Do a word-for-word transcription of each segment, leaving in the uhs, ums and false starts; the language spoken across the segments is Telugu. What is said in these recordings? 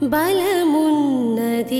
బలమున్నది.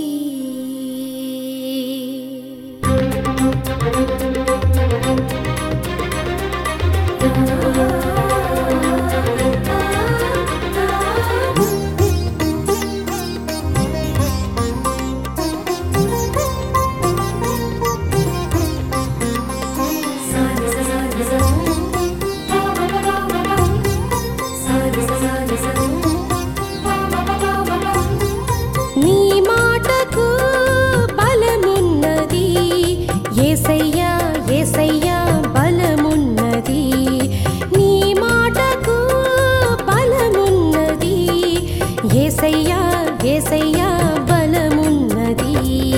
నీ మాటకు బలమున్నది యేసయ్యా, యేసయ్యా బలమున్నది. నీ మాటకు బలమున్నది యేసయ్యా, యేసయ్యా బలమున్నది.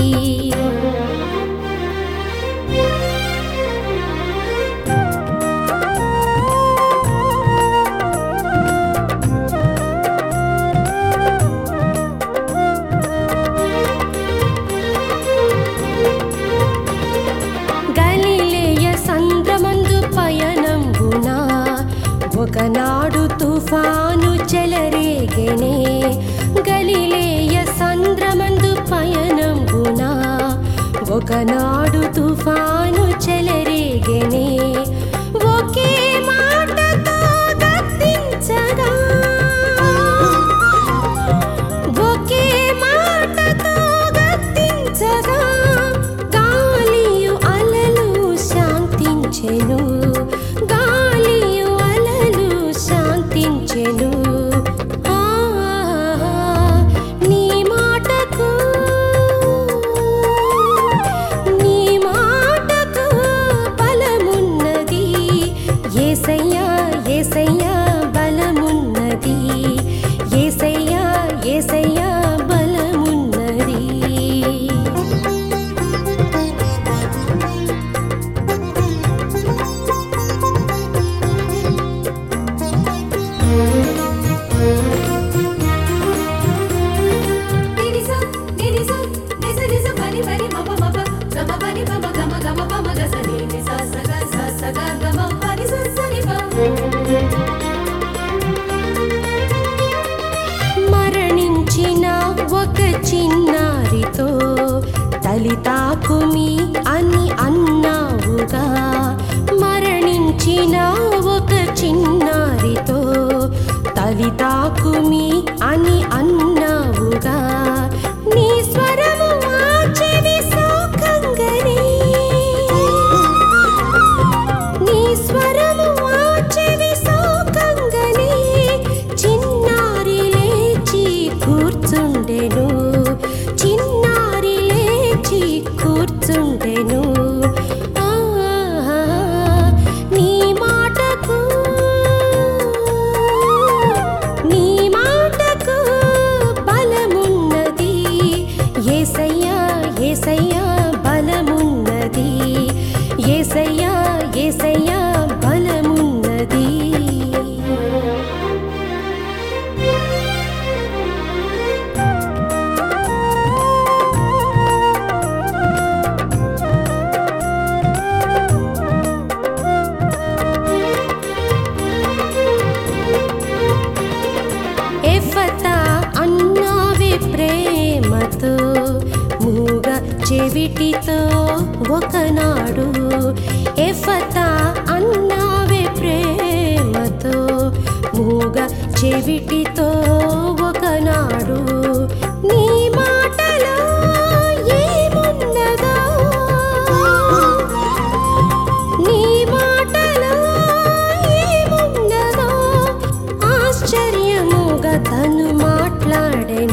ఒకనాడు తుఫాను చెలరేగెనే, గలిలేయ సంద్రమందు పయనంబున ఒకనాడు తుఫాను చెలరేగెనే. ఒకే మాటతో గద్దించగా, ఒకే మాటతో గద్దించగా గాలియు అలలు శాంతించెను, గాలియు అలలు శాంతించెను. ఆ నీ మాటకు, నీ మాటకు బలమున్నది యేసయ్యా, యేసయ్యా బలమున్నది. యేసయ్యా, యేసయ్యా బలమున్నది. మరణించిన ఒక చిన్నారితో తలి తాకుమి అని అన్నావుగా, మరణించిన ఒక చిన్నారితో తలి తాకుమి అని అన్నావుగా. నీ స్వరము మార్చెవి సోకంగనే, నీ స్వరము మార్చెవి సోకంగనే. చిన్నారి లేచి కూర్చుండెను, చిన్నారి లేచి కూర్చుండెను. ఆ నీ మాటకు, నీ మాటకు బలమున్నది యేసయ్యా, యేసయ్యా బలమున్నది. యేసయ్యా, యేసయ్యా బలమున్నది. ఎఫతా అన్నావే ప్రేమతో, మూగ చెవిటితో ఒకనాడు. ఎఫతా అన్నావే ప్రేమతో, మూగ చెవిటితో ఒకనాడు. నీ మాటలో ఏమున్నదో, నీ మాటలో ఏమున్నదో ఆశ్చర్యముగా తను మాట్లాడెను.